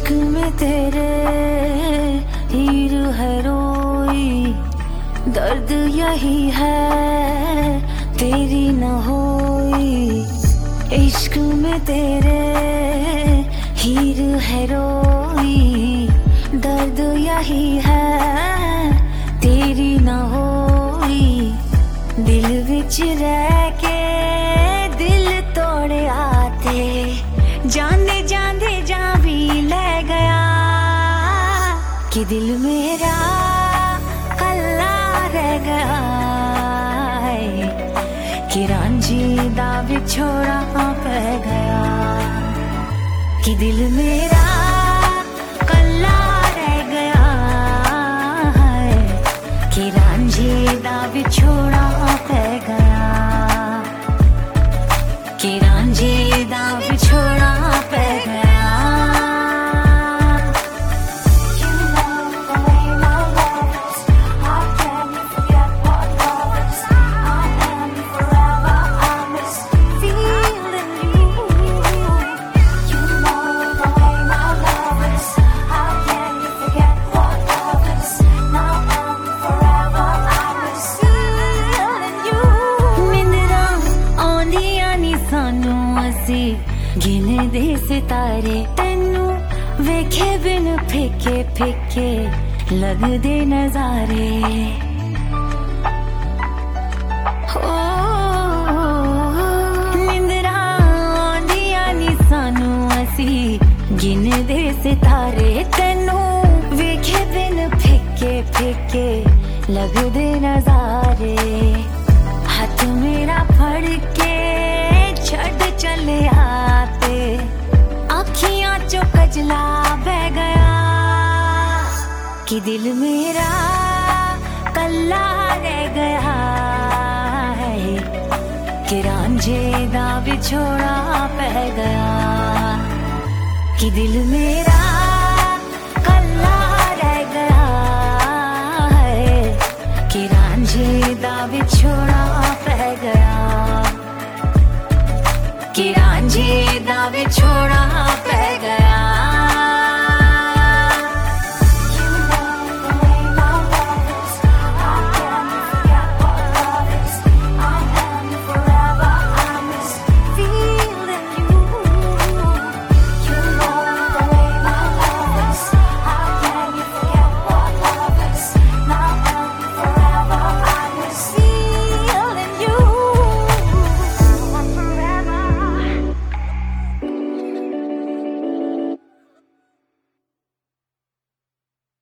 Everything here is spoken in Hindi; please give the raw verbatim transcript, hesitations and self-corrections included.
इश्क में तेरे हीर है रोई, दर्द यही है तेरी न होई। इश्क में तेरे हीर है रोई, दर्द यही है तेरी न होई। दिल विच रह के दिल तोड़े आते, जाने जाने जा भी ले गया कि दिल मेरा कल्ला रह गया है, कि रांझी दा विछोड़ा पै गया, कि दिल मेरा कल्ला रह गया है, कि रांझी दा विछोड़ा पै गया, कि रांझी दा विछोड़ा पै गया। गिने दे सितारे तेनू वेखे बिन फिके फिके लगदे नजारे। हो निंदरा आंदियां नी सानू असी, गिने दे सितारे तेनू वेखे बिन फिके फिके लगदे नजारे। हाथ मेरा फड़ के छड़ चले आते, अखियां चो कजला बह गया, कि दिल मेरा कल्ला रह गया है, कि रांझे दा विछोड़ा पै गया, कि दिल मेरा कल्ला रह गया है, कि रांझे दा विछोड़ा पै गया, कि रांझे दा विछोड़ा